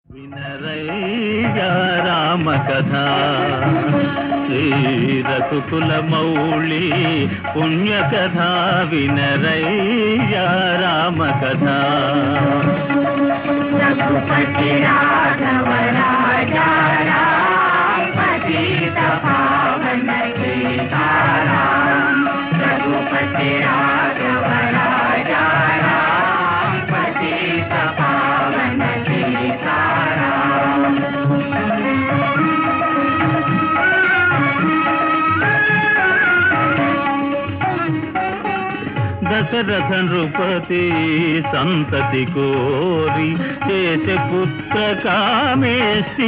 వినరయ్యా రామ కథ శ్రీ రఘుకుల మౌళి పుణ్య కథ వినరయ్యా రామ కథ రఘుపతి రాఘవ రాజా రామ పతిత పావన సీతారామ రఘుపతి రాఘవ రాజా రామ పతిత పావన సీతారామ దశరథ నృపతి సంతతి కోరి చేసే పుత్ర కామేష్టి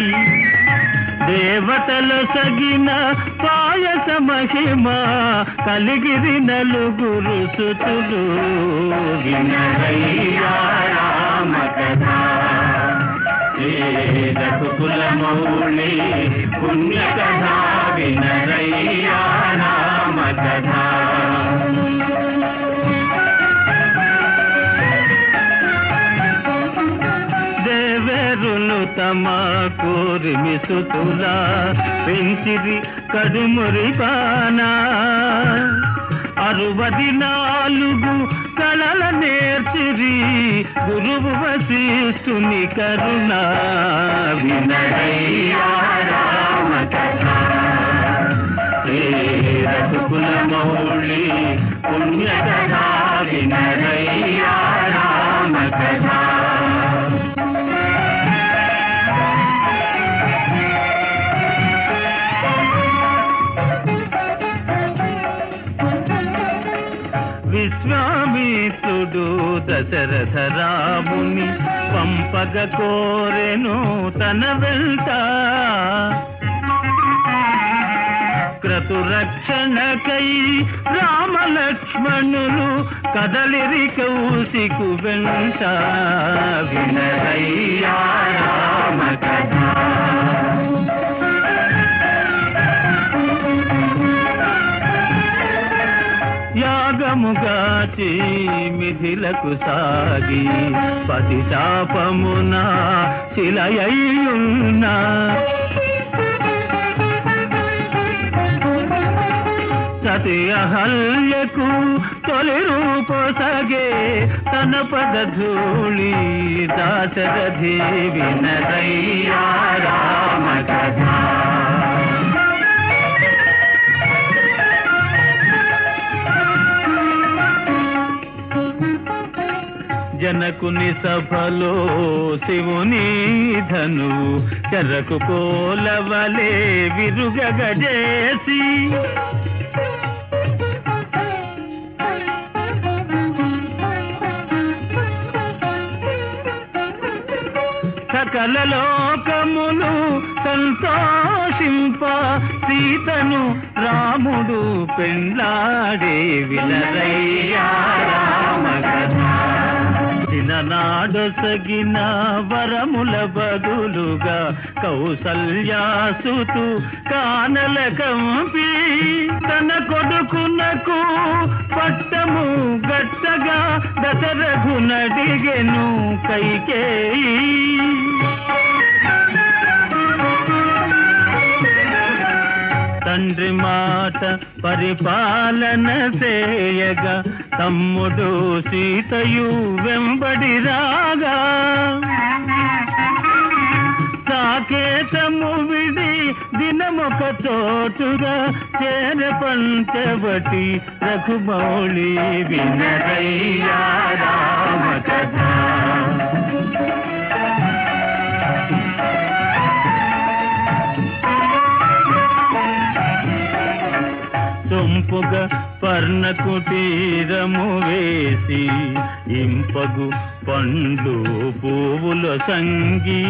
దేవతల సగిన పాయస మహిమ కలిగిరి నలుగురు సుతులు వినరయ్యా రామ కథ శ్రీ రఘుకుల మౌళి పుణ్య కథ వినరయ్యా రామ కథ తమ కోరిమి సుతుల పెంచిరి కడుమురి పానా 64 కళల నేర్చిరి గురువు వశిష్ఠుని కరుణ వినరయ్యా రామ కథ శ్రీ రఘుకుల మౌళి పుణ్య కథ వినరయ్యా రామ కథ విశ్వామిత్రుడు దశరథ రాముని పంపగ కోరెను తన వెంట క్రతురక్షణకై రామ లక్ష్మణులు కదలిరి కౌశికు వెంట వినరయ్యా రామ కథ యాగముగాచి మిథిలకు సాగి పతి శాపమున శిలయ్యున్న సతి అహల్యకు తొలి రూపొసగే తన పదధూళి దాశరథి వినరయ్యా రామ కథ జనకుని సభలో శివుని ధనువు చెరకు కోలవలే విరుగగజేసి సకల లోకములు సంతోషింప సీతను రాముడు పెండ్లాడే వినరయ్యా రామ కథ నాడొసగిన వరముల బదులుగా కౌసల్యాసుతు కానల కంపి తన కొడుకునకు పట్టము గట్టగా దశరథునడిగెను కైకేయి తండ్రి మాట పరిపాలన చేయగా తమ్ముడు సీతయు వెంబడి రాగా సాకేతము విడి దినమొక చోటుగా చేర పంచవటి రఘుమౌళి వినరయ్యా రామ కథ సొంపుగ పర్ణ కుటీరము వేసి ఇంపగు పండ్లు పువ్వుల సంగి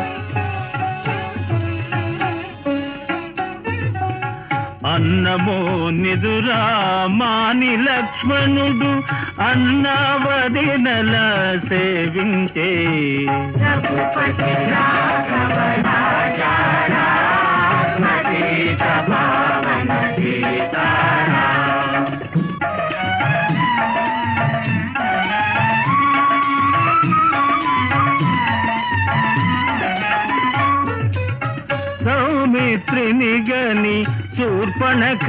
అన్నమో నిదురా మాని లక్ష్మణుడు అన్నవదినల సేవించే రఘుపతి రాఘవ రాజా రామ పతిత పావన సీతారామ దేనిగని శూర్పణఖ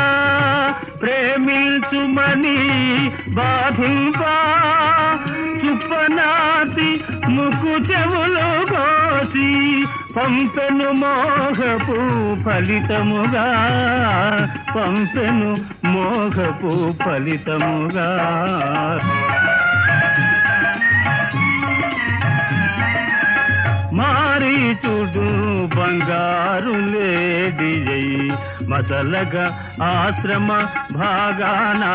ప్రేమించుమని బాధింపా చుప్పనాతి ముక్కు చెవులు కోసి పంపెను మోహపు ఫలితముగా పంపెను మోహపు ఫలితముగా మారీచుడు బంగారు లేడియై మసలగా ఆశ్రమ భాగానా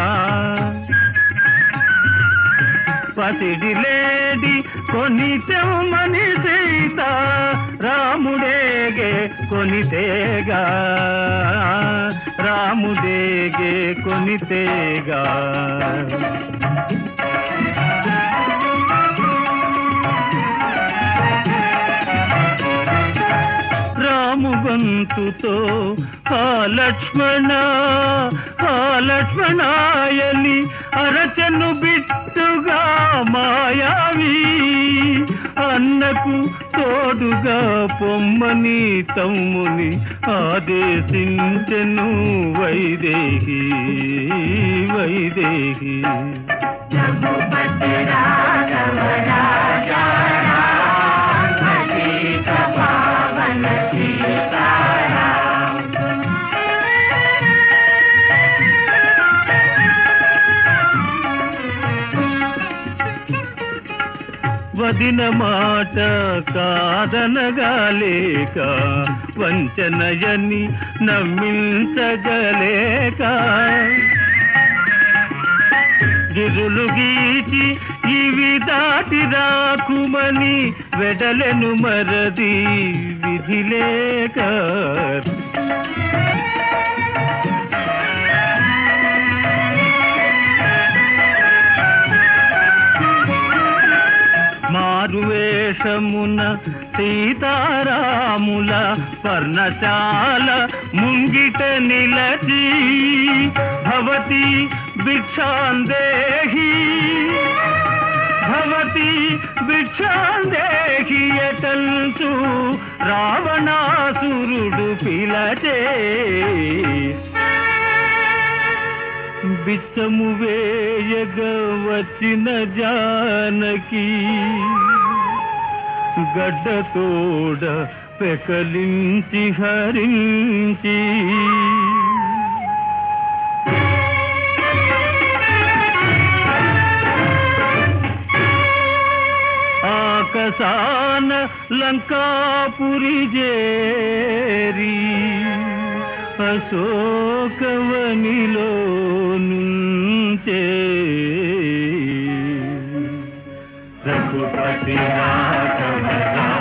పసిడి లేడి కొనితెమ్మని సీత రాముడేగే కొనితేగా రాముడేగే కొనితేగా రాముగంతుతో లక్ష్మణాయని అరచను బిట్టుగా మాయావి అన్నకు తోడుగా పొమ్మని తమ్ముని ఆదేశించెను వైదేహి వైదేహి వదిన మాట కాదనగాలేక వంచనయని నమ్మించగలేక గిరులు గీచి ఇవి దాటి రాకుమని వెడలెను మరది విధి లేక మారువేషమున సీతారాముల పర్ణశాల ముంగిట నిలచి భవతి భిక్షాందేహి భవతి భిక్షాందేహి ఎటల్చు రావణాసురుడు పిలచే బిచ్చము వేయగ వచ్చిన జానకి గడ్డతోడ పెకలించి హరించి ఆకాశాన లంకాపురి జేరి అశోకవనిలో నుంచే రఘుపతి రాఘవ